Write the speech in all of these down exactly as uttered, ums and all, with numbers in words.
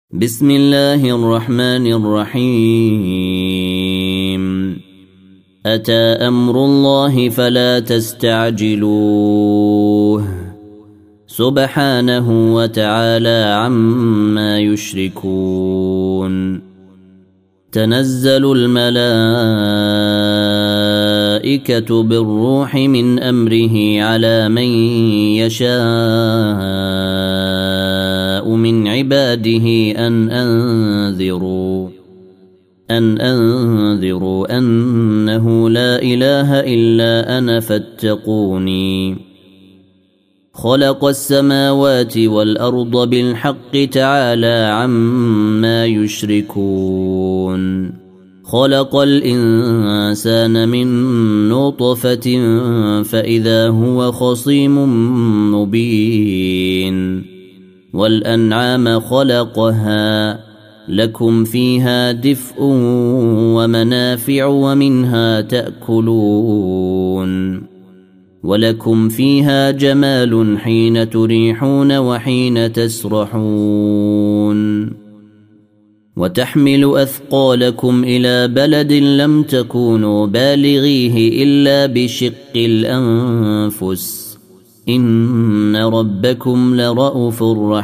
بسم الله الرحمن الرحيم. أتى أمر الله فلا تستعجلوه سبحانه وتعالى عما يشركون. تنزل الملائكة بالروح من أمره على من يشاء من عباده أن أنذروا أن أنذروا أنه لا إله إلا أنا فاتقوني. خلق السماوات والأرض بالحق تعالى عما يشركون. خلق الإنسان من نطفة فإذا هو خصيم مبين. والأنعام خلقها لكم فيها دفء ومنافع ومنها تأكلون. ولكم فيها جمال حين تريحون وحين تسرحون. وتحمل أثقالكم إلى بلد لم تكونوا بالغيه إلا بشق الأنفس إن ربكم لرءوف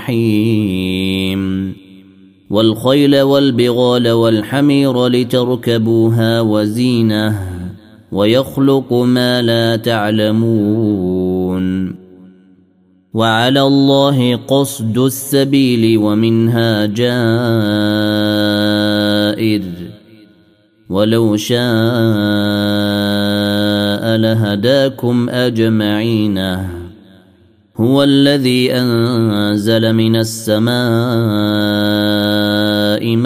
رحيم. والخيل والبغال والحمير لتركبوها وزينة ويخلق ما لا تعلمون. وعلى الله قصد السبيل ومنها جائر ولو شاء لهداكم أجمعين. هو الذي أنزل من السماء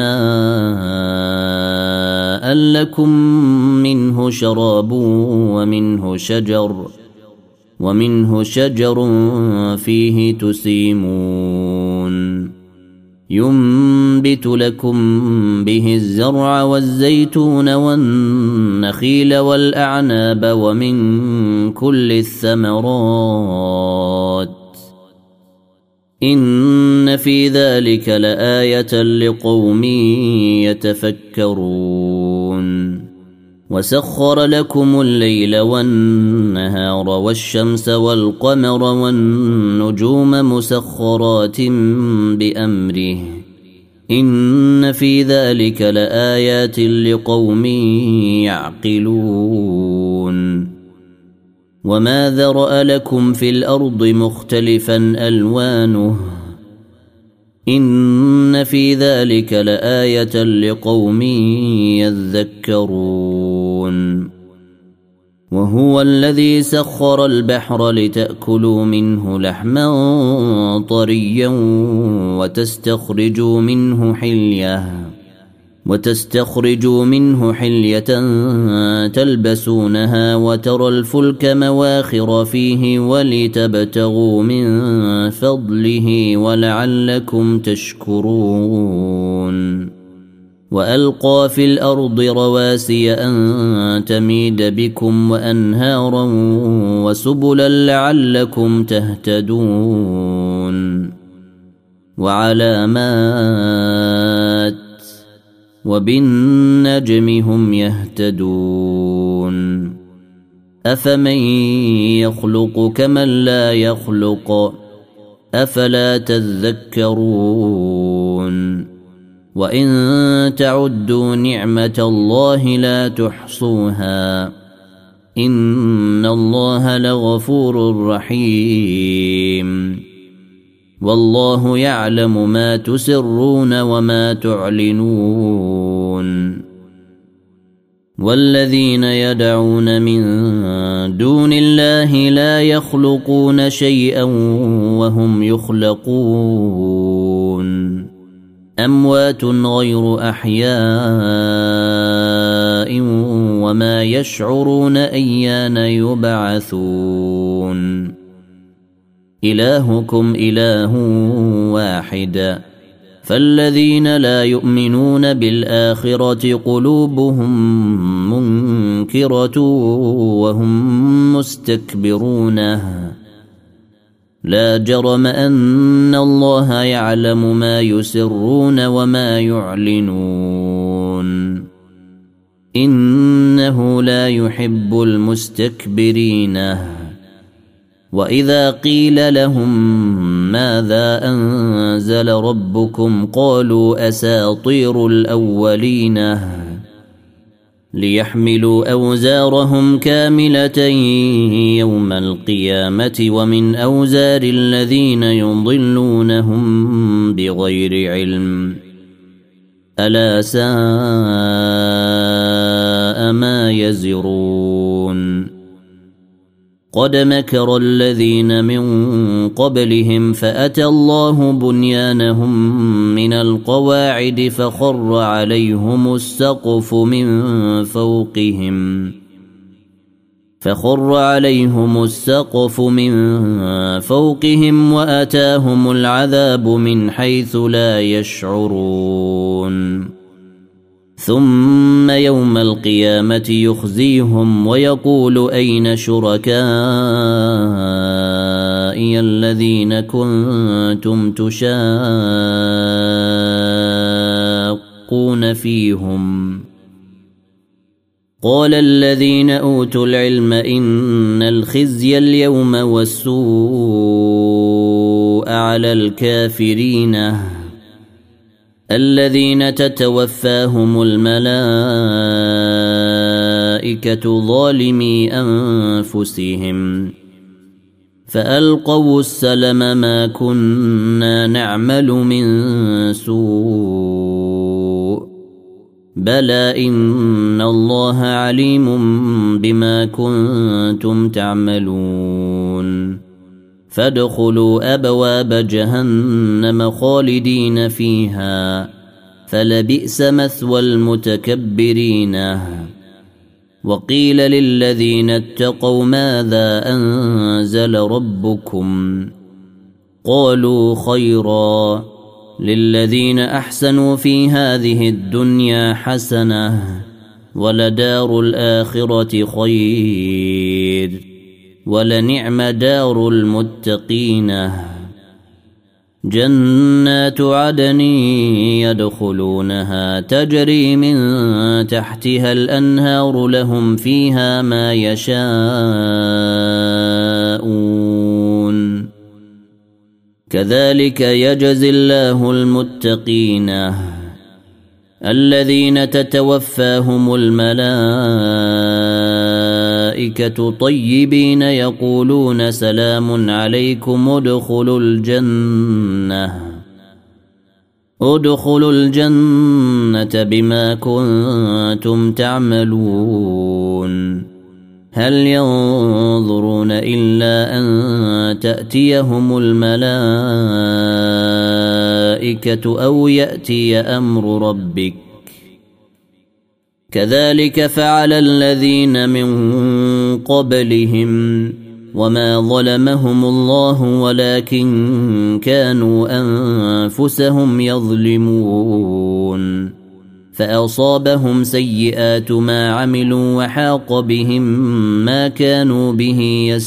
ماء لكم منه شراب ومنه شجر ومنه شجر فيه تسيمون. ينبت لكم به الزرع والزيتون والنخيل والأعناب ومن كل الثمرات إن في ذلك لآية لقوم يتفكرون. وسخر لكم الليل والنهار والشمس والقمر والنجوم مسخرات بأمره إن في ذلك لآيات لقوم يعقلون. وما ذرأ لكم في الأرض مختلفا ألوانه إن في ذلك لآية لقوم يذكرون. وهو الذي سخر البحر لتأكلوا منه لحما طريا وتستخرجوا منه حلية وتستخرجوا منه حلية تلبسونها وترى الفلك مواخر فيه ولتبتغوا من فضله ولعلكم تشكرون. وألقى في الأرض رواسي أن تميد بكم وأنهارا وسبلا لعلكم تهتدون. وعلامات وبالنجم هم يهتدون. أفمن يخلق كمن لا يخلق أفلا تذكرون. وإن تعدوا نعمة الله لا تحصوها إن الله لغفور رحيم. والله يعلم ما تسرون وما تعلنون. والذين يدعون من دون الله لا يخلقون شيئا وهم يخلقون. أموات غير أحياء وما يشعرون أيان يبعثون. إلهكم إله واحد فالذين لا يؤمنون بالآخرة قلوبهم منكرة وهم مستكبرون. لا جرم أن الله يعلم ما يسرون وما يعلنون إنه لا يحب المستكبرين. وإذا قيل لهم ماذا أنزل ربكم قالوا أساطير الأولين ليحملوا أوزارهم كاملة يوم القيامة ومن أوزار الذين يضلونهم بغير علم ألا ساء ما يزرون. قد مكر الذين من قبلهم فأتى الله بنيانهم من القواعد فخر عليهم السقف من فوقهم فخر عليهم السقف من فوقهم وأتاهم العذاب من حيث لا يشعرون. ثم يوم القيامة يخزيهم ويقول أين شركائي الذين كنتم تشاقون فيهم قال الذين أوتوا العلم إن الخزي اليوم والسوء على الكافرين الذين تتوفاهم الملائكة ظالمي أنفسهم فألقوا السلم ما كنا نعمل من سوء بلى إن الله عليم بما كنتم تعملون فادخلوا أبواب جهنم خالدين فيها فلبئس مثوى المتكبرين. وقيل للذين اتقوا ماذا أنزل ربكم قالوا خيرا للذين أحسنوا في هذه الدنيا حسنة ولدار الآخرة خير ولنعم دار المتقين. جنات عدن يدخلونها تجري من تحتها الأنهار لهم فيها ما يشاءون كذلك يجزي الله المتقين الذين تتوفاهم الملائكة طيبين يقولون سلام عليكم ادخلوا الجنة ادخلوا الجنة بما كنتم تعملون. هل ينظرون إلا أن تأتيهم الملائكة أو يأتي أمر ربك كذلك فعل الذين من قبلهم وما ظلمهم الله ولكن كانوا أنفسهم يظلمون فأصابهم سيئات ما عملوا وحاق بهم ما كانوا به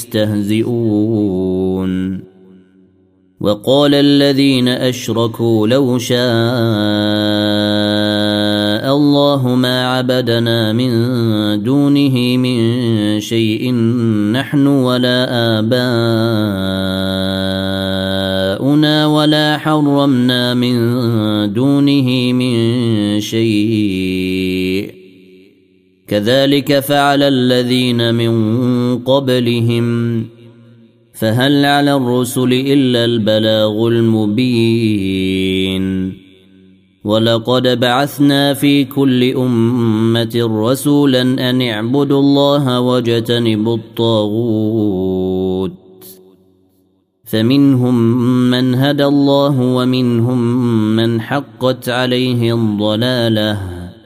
يستهزئون. وقال الذين أشركوا لو شاء الله ما عبدنا من دونه من شيء نحن ولا آباؤنا ولا حرمنا من دونه من شيء كذلك فعل الذين من قبلهم فهل على الرسل إلا البلاغ المبين. ولقد بعثنا في كل أمة رسولا أن اعبدوا الله واجتنبوا الطاغوت فمنهم من هدى الله ومنهم من حقت عليه الضلالة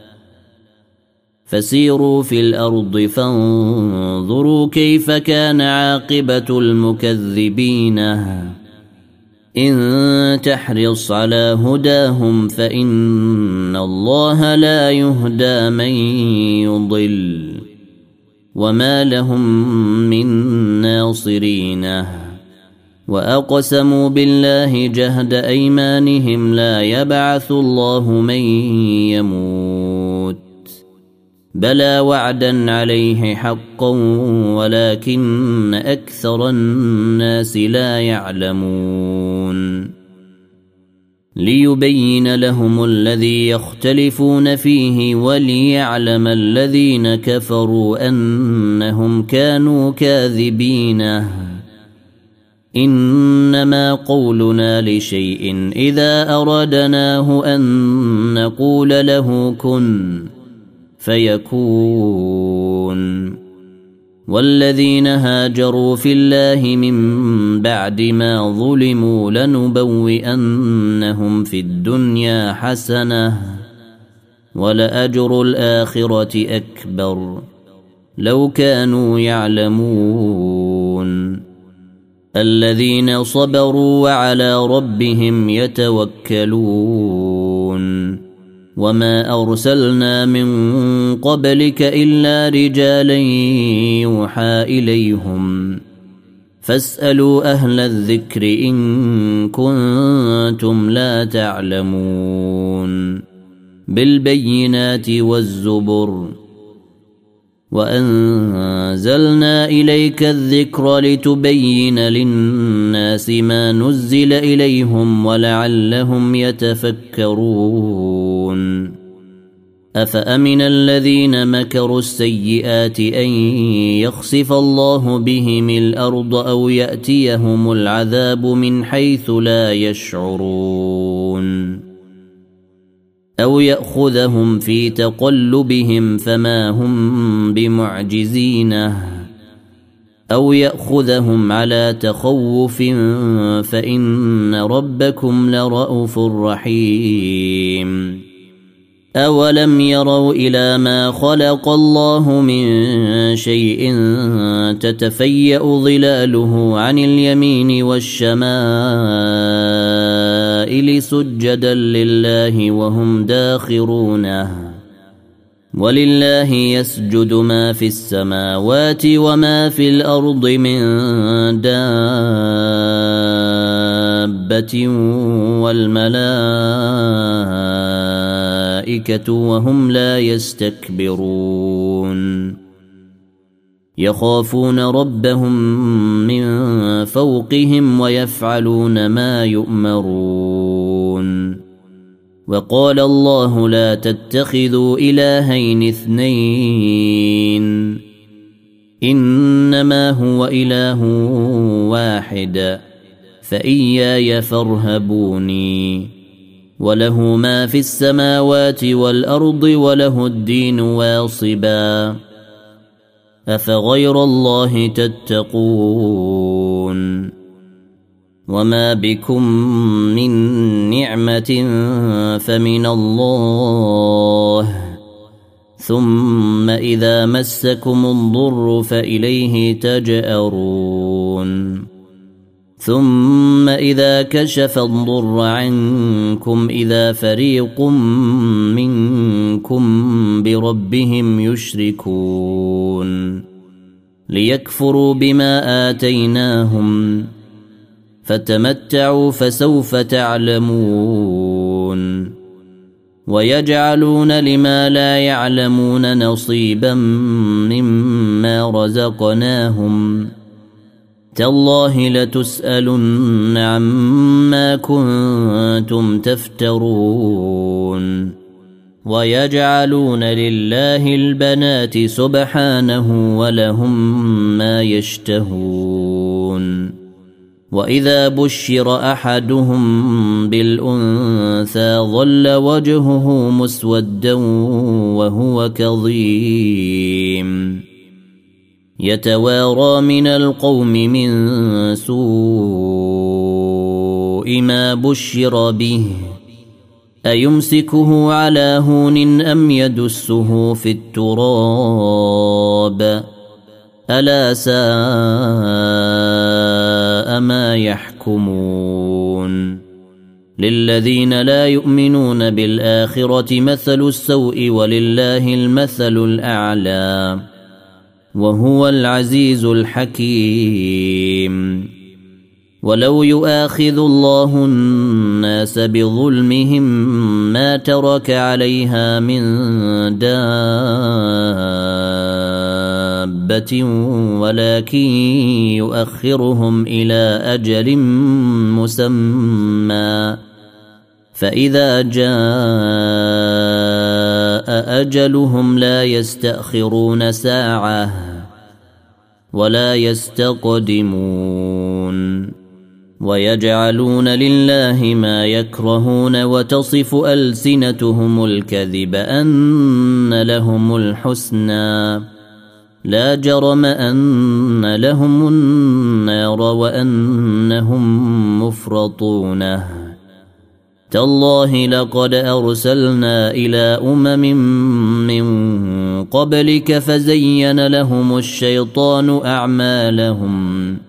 فسيروا في الأرض فانظروا كيف كان عاقبة المكذبين. إن تحرص على هداهم فإن الله لا يهدى من يضل وما لهم من ناصرين. وأقسموا بالله جهد أيمانهم لا يبعث الله من يموت بلى وعدا عليه حقا ولكن أكثر الناس لا يعلمون ليبين لهم الذي يختلفون فيه وليعلم الذين كفروا أنهم كانوا كاذبين إنما قولنا لشيء إذا أردناه أن نقول له كن فيكون والذين هاجروا في الله من بعد ما ظلموا لنبوئنهم في الدنيا حسنة ولأجر الآخرة أكبر لو كانوا يعلمون الذين صبروا وعلى ربهم يتوكلون وما أرسلنا من قبلك إلا رجالا يوحى إليهم فاسألوا أهل الذكر إن كنتم لا تعلمون بالبينات والزبر وأنزلنا إليك الذكر لتبين للناس ما نزل إليهم ولعلهم يتفكرون أفأمن الذين مكروا السيئات أن يخسف الله بهم الأرض أو يأتيهم العذاب من حيث لا يشعرون أو يأخذهم في تقلبهم فما هم بمعجزين أو يأخذهم على تخوف فإن ربكم لرءوف رحيم أولم يروا إلى ما خلق الله من شيء تتفيأ ظلاله عن اليمين والشمائل سجدا لله وهم داخرونه ولله يسجد ما في السماوات وما في الأرض من دابة والملائكة وهم لا يستكبرون يخافون ربهم من فوقهم ويفعلون ما يؤمرون وقال الله لا تتخذوا إلهين اثنين إنما هو إله واحد فإياي فارهبوني وله ما في السماوات والأرض وله الدين واصبا أفغير الله تتقون وما بكم من نعمة فمن الله ثم إذا مسكم الضر فإليه تجأرون ثم إذا كشف الضر عنكم إذا فريق منكم بربهم يشركون ليكفروا بما آتيناهم فتمتعوا فسوف تعلمون ويجعلون لما لا يعلمون نصيبا مما رزقناهم تالله لتسألن عما كنتم تفترون ويجعلون لله البنات سبحانه ولهم ما يشتهون وإذا بشر أحدهم بالأنثى ظل وجهه مسودا وهو كظيم يتوارى من القوم من سوء ما بشر به أيمسكه على هون أم يدسه في التراب ألا ساء ما يحكمون للذين لا يؤمنون بالآخرة مثل السوء ولله المثل الأعلى وهو العزيز الحكيم ولو يؤاخذ الله الناس بظلمهم ما ترك عليها من دابة ولكن يؤخرهم إلى أجل مسمى فإذا جاء أجلهم لا يستأخرون ساعة ولا يستقدمون ويجعلون لله ما يكرهون وتصف ألسنتهم الكذب أن لهم الحسنى لا جرم أن لهم النار وأنهم مفرطون تالله لقد أرسلنا إلى أمم من قبلك فزين لهم الشيطان أعمالهم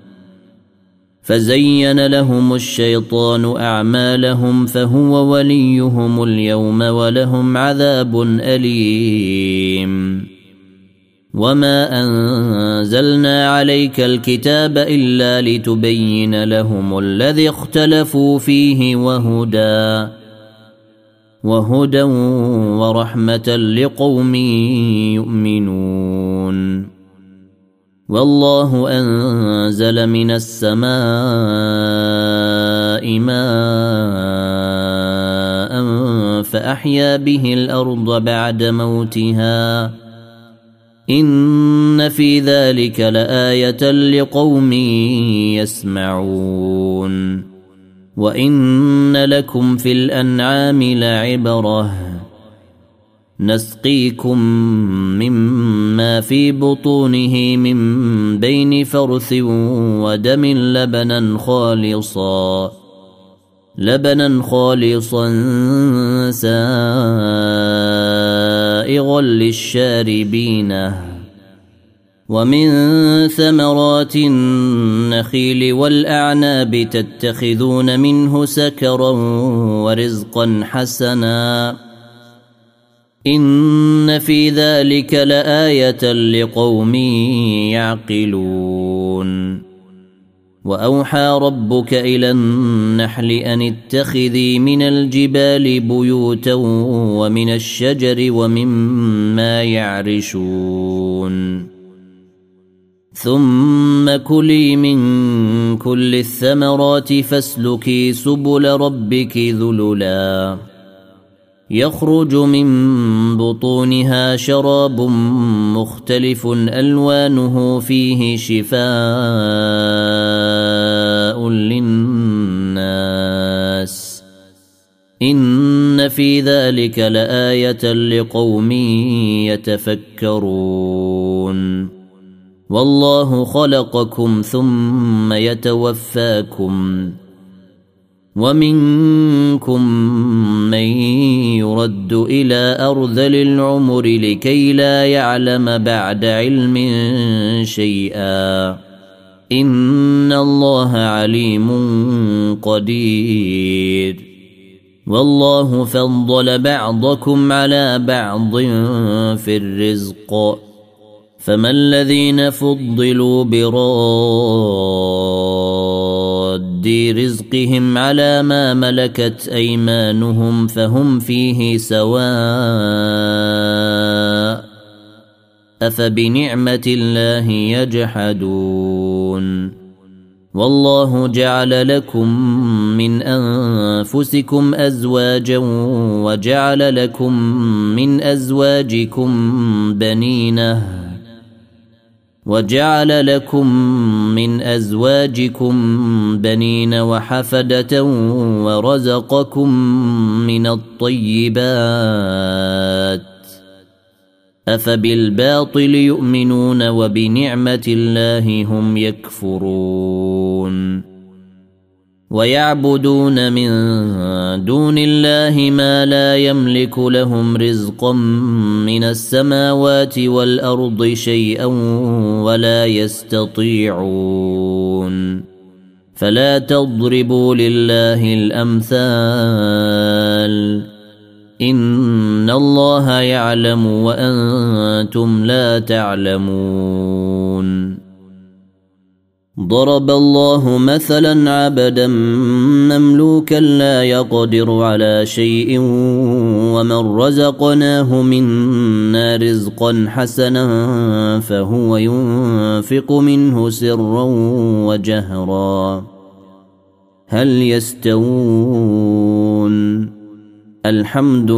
فزين لهم الشيطان أعمالهم فهو وليهم اليوم ولهم عذاب أليم وما أنزلنا عليك الكتاب إلا لتبين لهم الذي اختلفوا فيه وهدى وهدى ورحمة لقوم يؤمنون والله أنزل من السماء ماء فأحيا به الأرض بعد موتها إن في ذلك لآية لقوم يسمعون وإن لكم في الأنعام لعبرة نسقيكم مما في بطونه من بين فرث ودم لبنا خالصا لبنا خالصا سائغا للشاربين ومن ثمرات النخيل والأعناب تتخذون منه سكرا ورزقا حسنا إن في ذلك لآية لقوم يعقلون وأوحى ربك إلى النحل أن اتخذي من الجبال بيوتا ومن الشجر ومما يعرشون ثم كلي من كل الثمرات فاسلكي سبل ربك ذللا يخرج من بطونها شراب مختلف ألوانه فيه شفاء للناس إن في ذلك لآية لقوم يتفكرون والله خلقكم ثم يتوفاكم ومنكم من يرد إلى أرذل العمر لكي لا يعلم بعد علم شيئا إن الله عليم قدير والله فضل بعضكم على بعض في الرزق فما الذين فضلوا براد رزقهم على ما ملكت أيمانهم فهم فيه سواء أفبنعمة الله يجحدون والله جعل لكم من أنفسكم أزواجا وجعل لكم من أزواجكم بنينه وجعل لكم من أزواجكم بنين وحفدة ورزقكم من الطيبات أفبالباطل يؤمنون وبنعمة الله هم يكفرون ويعبدون من دون الله ما لا يملك لهم رزقا من السماوات والأرض شيئا ولا يستطيعون فلا تضربوا لله الأمثال إن الله يعلم وأنتم لا تعلمون ضرب الله مثلا عبدا مملوكا لا يقدر على شيء ومن رزقناه منا رزقا حسنا فهو ينفق منه سرا وجهرا هل يستوون الحمد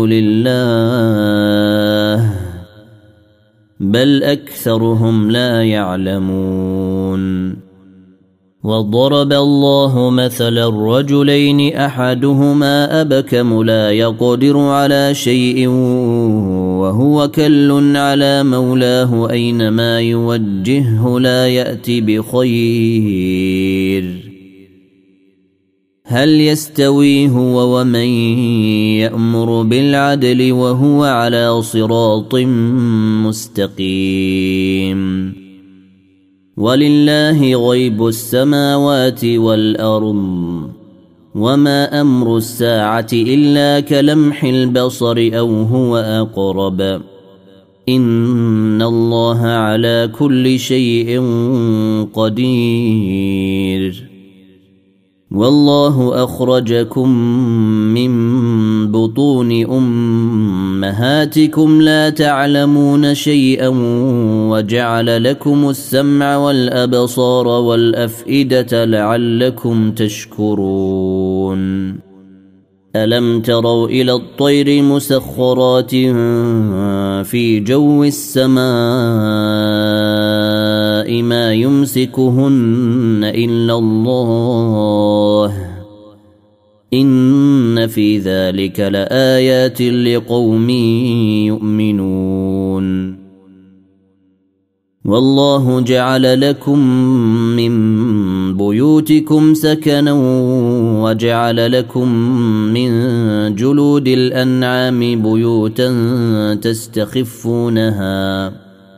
لله بل أكثرهم لا يعلمون وضرب الله مثلا الرجلين أحدهما أبكم لا يقدر على شيء وهو كل على مولاه أينما يوجهه لا يأتي بخير هل يستوي هو ومن يأمر بالعدل وهو على صراط مستقيم ولله غيب السماوات والأرض وما أمر الساعة إلا كلمح البصر أو هو أقرب إن الله على كل شيء قدير والله أخرجكم من بطون أمهاتكم لا تعلمون شيئا وجعل لكم السمع والأبصار والأفئدة لعلكم تشكرون ألم تروا إلى الطير مسخرات في جو السماء ما يمسكهن إلا الله إن في ذلك لآيات لقوم يؤمنون والله جعل لكم من بيوتكم سكنا وجعل لكم من جلود الأنعام بيوتا تستخفونها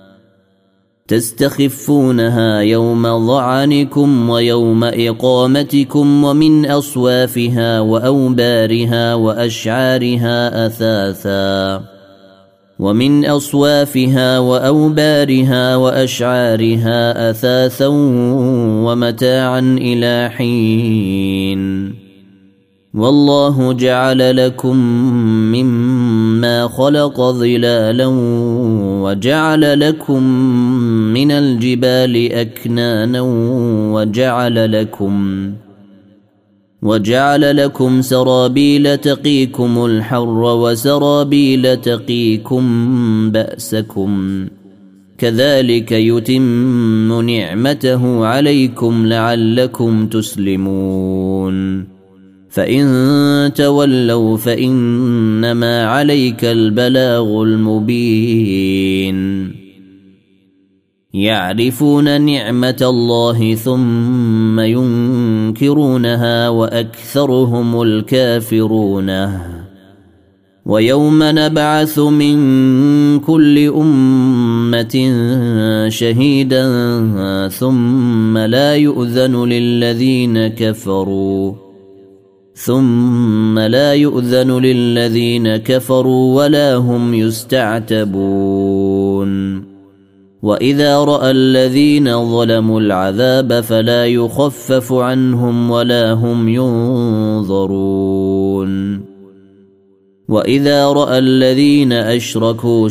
تستخفونها يوم ظعنكم ويوم إقامتكم ومن أصوافها وأوبارها وأشعارها أثاثا ومن أصوافها وأوبارها وأشعارها أثاثا ومتاعا إلى حين والله جعل لكم مما خلق ظلالا وجعل لكم من الجبال أكنانا وجعل لكم وجعل لكم سرابيل تقيكم الحر وسرابيل تقيكم بأسكم كذلك يتم نعمته عليكم لعلكم تسلمون فإن تولوا فإنما عليك البلاغ المبين يعرفون نعمة الله ثم ينكرونها وأكثرهم الكافرون ويوم نبعث من كل أمة شهيدا ثم لا يؤذن للذين كفروا ثم لا يؤذن للذين كفروا ولا هم يستعتبون وإذا رأى الذين ظلموا العذاب فلا يخفف عنهم ولا هم ينظرون وإذا رأى الذين أشركوا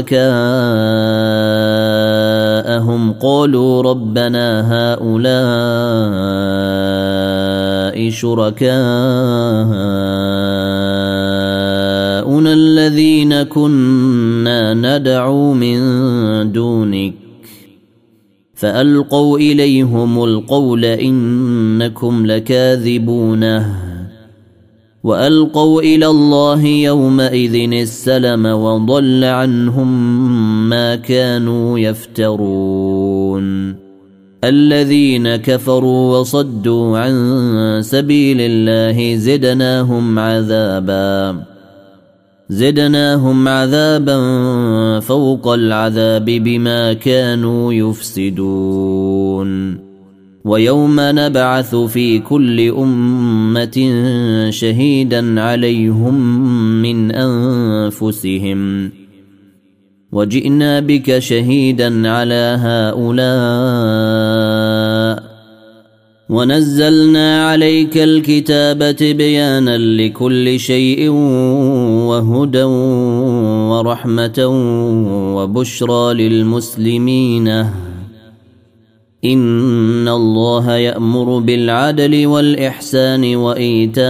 شركاءهم قالوا ربنا هؤلاء شركاؤنا الذين كنا ندعو من دونك فألقوا إليهم القول إنكم لكاذبونه وألقوا إلى الله يومئذ السلم وضل عنهم ما كانوا يفترون الذين كفروا وصدوا عن سبيل الله زدناهم عذابا زدناهم عذابا فوق العذاب بما كانوا يفسدون ويوم نبعث في كل أمة شهيدا عليهم من أنفسهم وجئنا بك شهيدا على هؤلاء ونزلنا عليك الكتاب تبيانا لكل شيء وهدى ورحمة وبشرى للمسلمين إن الله يأمر بالعدل والإحسان وإيتاء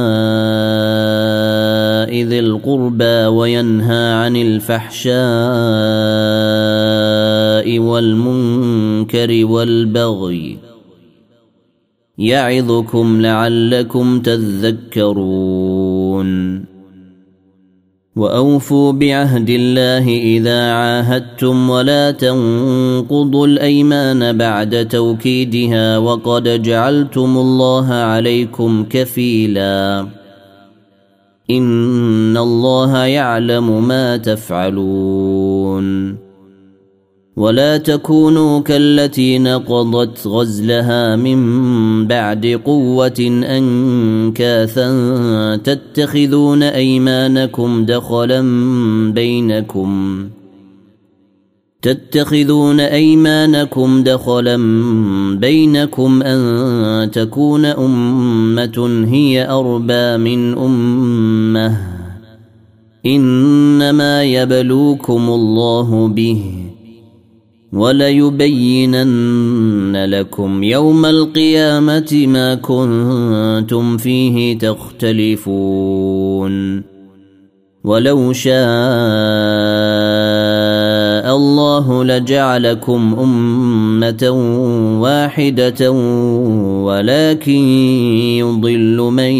ذي القربى وينهى عن الفحشاء والمنكر والبغي يعظكم لعلكم تذكرون وأوفوا بعهد الله إذا عاهدتم ولا تنقضوا الأيمان بعد توكيدها وقد جعلتم الله عليكم كفيلا إن الله يعلم ما تفعلون ولا تكونوا كالتي نقضت غزلها من بعد قوة أنكاثا تتخذون أيمانكم دخلا بينكم تتخذون أيمانكم دخلا بينكم أن تكون أمة هي أربى من أمة إنما يبلوكم الله به وليبينن لكم يوم القيامة ما كنتم فيه تختلفون ولو شاء الله لجعلكم أمة واحدة ولكن يضل من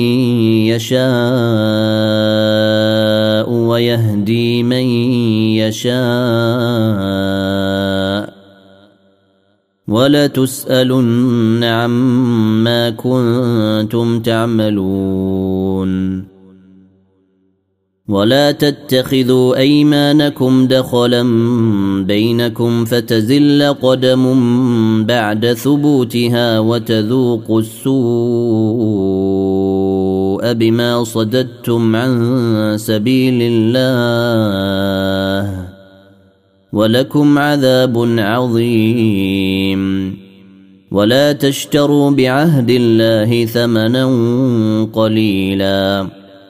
يشاء ويهدي من يشاء ولتسألن عما كنتم تعملون ولا تتخذوا أيمانكم دخلا بينكم فتزل قدم بعد ثبوتها وتذوقوا السوء بما صددتم عن سبيل الله ولكم عذاب عظيم ولا تشتروا بعهد الله ثمنا قليلا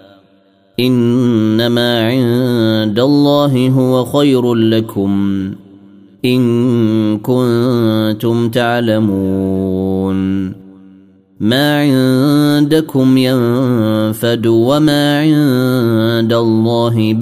إنما عند الله هو خير لكم إن كنتم تعلمون ما عندكم ينفد وما عند الله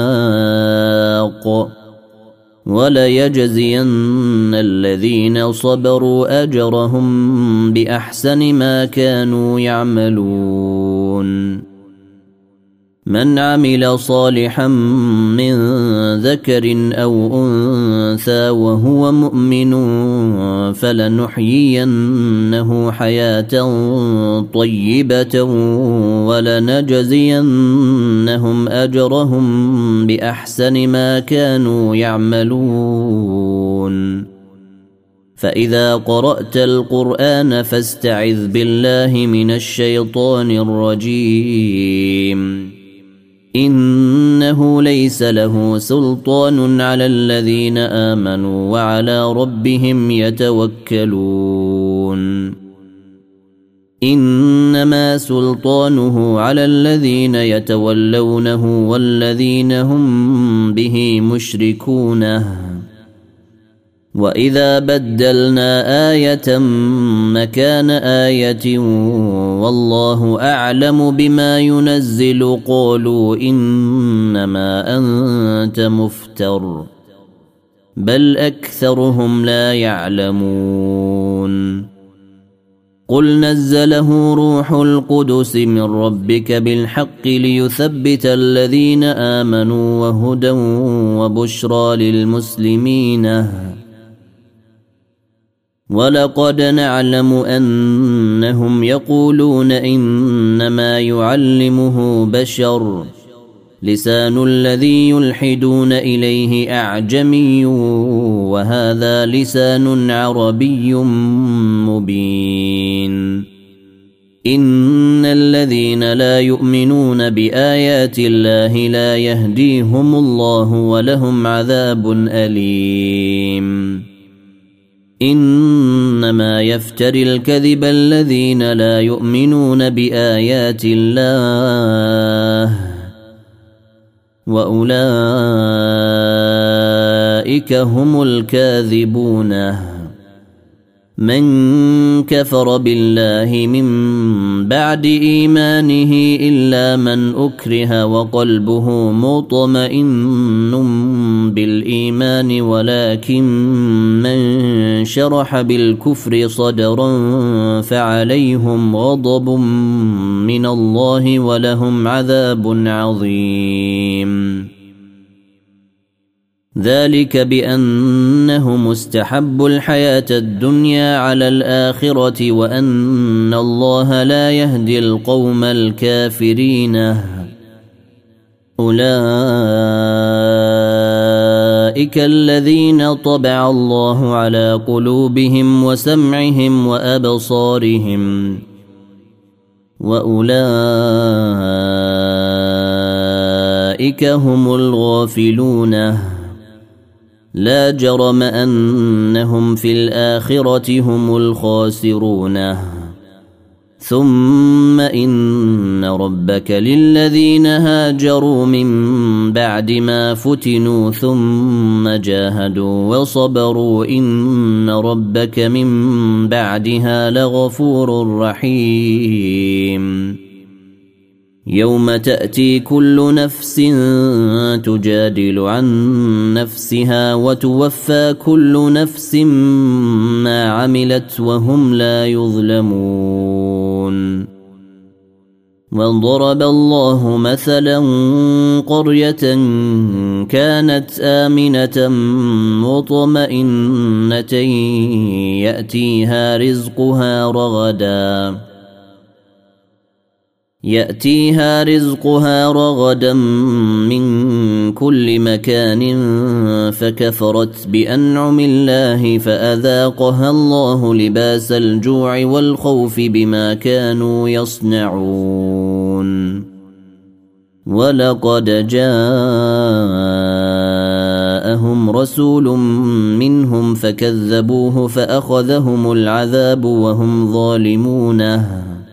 باق وليجزين الذين صبروا أجرهم بأحسن ما كانوا يعملون من عمل صالحا من ذكر أو أنثى وهو مؤمن فلنحيينه حياة طيبة ولنجزينهم أجرهم بأحسن ما كانوا يعملون فإذا قرأت القرآن فاستعذ بالله من الشيطان الرجيم إنه ليس له سلطان على الذين آمنوا وعلى ربهم يتوكلون إنما سلطانه على الذين يتولونه والذين هم به مشركون وإذا بدلنا آية مكان آية والله أعلم بما ينزل قالوا إنما أنت مفتر بل أكثرهم لا يعلمون قل نزله روح القدس من ربك بالحق ليثبت الذين آمنوا وهدى وبشرى للمسلمين ولقد نعلم أنهم يقولون إنما يعلمه بشر لسان الذي يلحدون إليه أعجمي وهذا لسان عربي مبين إن الذين لا يؤمنون بآيات الله لا يهديهم الله ولهم عذاب أليم إنما يفتري الكذب الذين لا يؤمنون بآيات الله وأولئك هم الكاذبون. من كفر بالله من بعد إيمانه إلا من أكره وقلبه مطمئن بالإيمان ولكن من شرح بالكفر صدرا فعليهم غضب من الله ولهم عذاب عظيم. ذلك بأنهم استحبوا الحياة الدنيا على الآخرة وأن الله لا يهدي القوم الكافرين. أولئك الذين طبع الله على قلوبهم وسمعهم وأبصارهم وأولئك هم الغافلون. لا جرم أنهم في الآخرة هم الخاسرون. ثم إن ربك للذين هاجروا من بعد ما فتنوا ثم جاهدوا وصبروا إن ربك من بعدها لغفور رحيم. يوم تأتي كل نفس تجادل عن نفسها وتوفى كل نفس ما عملت وهم لا يظلمون. وضرب الله مثلا قرية كانت آمنة مطمئنة يأتيها رزقها رغدا يأتيها رزقها رغدا من كل مكان فكفرت بأنعم الله فأذاقها الله لباس الجوع والخوف بما كانوا يصنعون. ولقد جاءهم رسول منهم فكذبوه فأخذهم العذاب وهم ظالمون.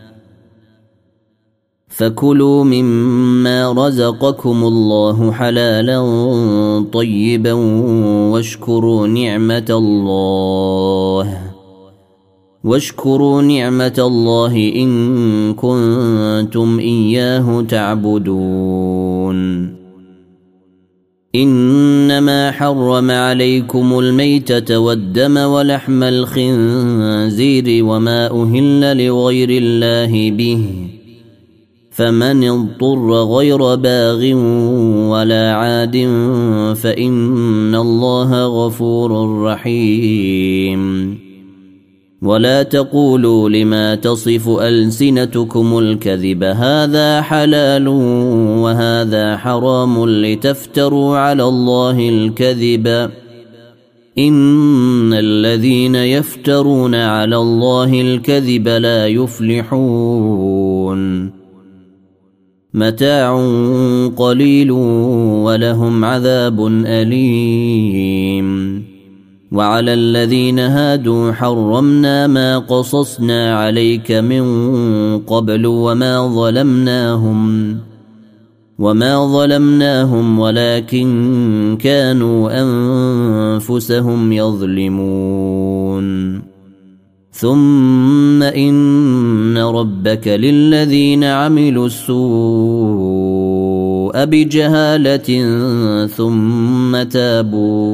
فكلوا مما رزقكم الله حلالا طيبا واشكروا نعمة الله واشكروا نعمة الله إن كنتم إياه تعبدون. إنما حرم عليكم الميتة والدم ولحم الخنزير وما أهل لغير الله به فمن اضطر غير باغ ولا عاد فإن الله غفور رحيم. ولا تقولوا لما تصف ألسنتكم الكذب هذا حلال وهذا حرام لتفتروا على الله الكذب إن الذين يفترون على الله الكذب لا يفلحون. متاع قليل ولهم عذاب أليم. وعلى الذين هادوا حرمنا ما قصصنا عليك من قبل وما ظلمناهم وما ظلمناهم ولكن كانوا أنفسهم يظلمون. ثم إن ربك للذين عملوا السوء بجهالة ثم تابوا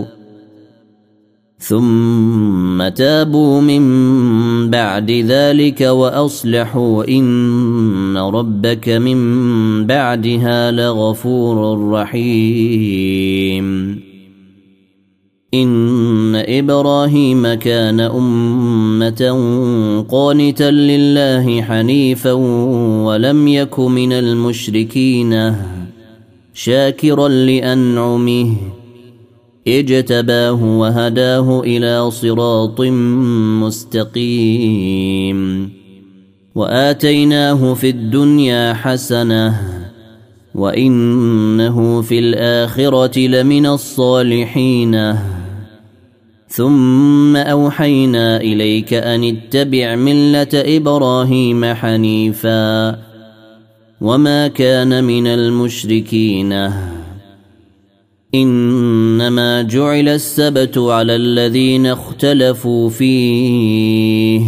ثم تابوا من بعد ذلك وأصلحوا إن ربك من بعدها لغفور رحيم. إن إبراهيم كان أمة قانتا لله حنيفا ولم يك من المشركين شاكرا لأنعمه اجتباه وهداه إلى صراط مستقيم. وآتيناه في الدنيا حسنة وإنه في الآخرة لمن الصالحين. ثم أوحينا إليك أن اتبع ملة إبراهيم حنيفا وما كان من المشركين إنما جعل السبت على الذين اختلفوا فيه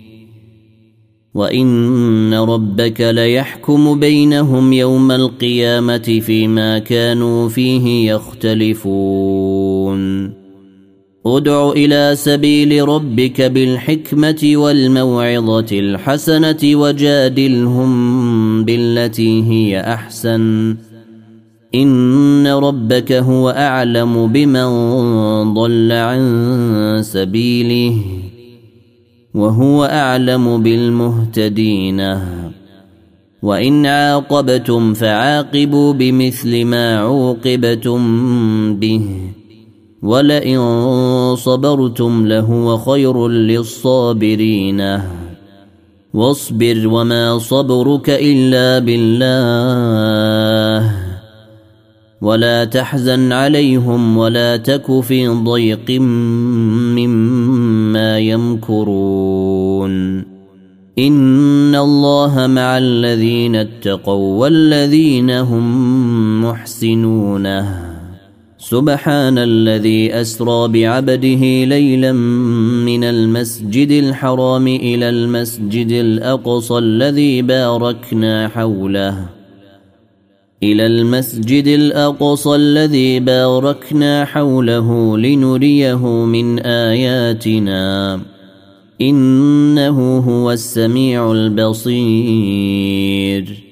وإن ربك ليحكم بينهم يوم القيامة فيما كانوا فيه يختلفون ادع إلى سبيل ربك بالحكمة والموعظة الحسنة وجادلهم بالتي هي أحسن إن ربك هو أعلم بمن ضل عن سبيله وهو أعلم بالمهتدين وإن عاقبتم فعاقبوا بمثل ما عوقبتم به ولئن صبرتم لهو خير للصابرين واصبر وما صبرك إلا بالله ولا تحزن عليهم ولا تك في ضيق مما يمكرون إن الله مع الذين اتقوا والذين هم محسنون سبحان الذي أسرى بعبده ليلا من المسجد الحرام إلى المسجد الأقصى الذي باركنا حوله إلى المسجد الأقصى الذي باركنا حوله لنريه من آياتنا إنه هو السميع البصير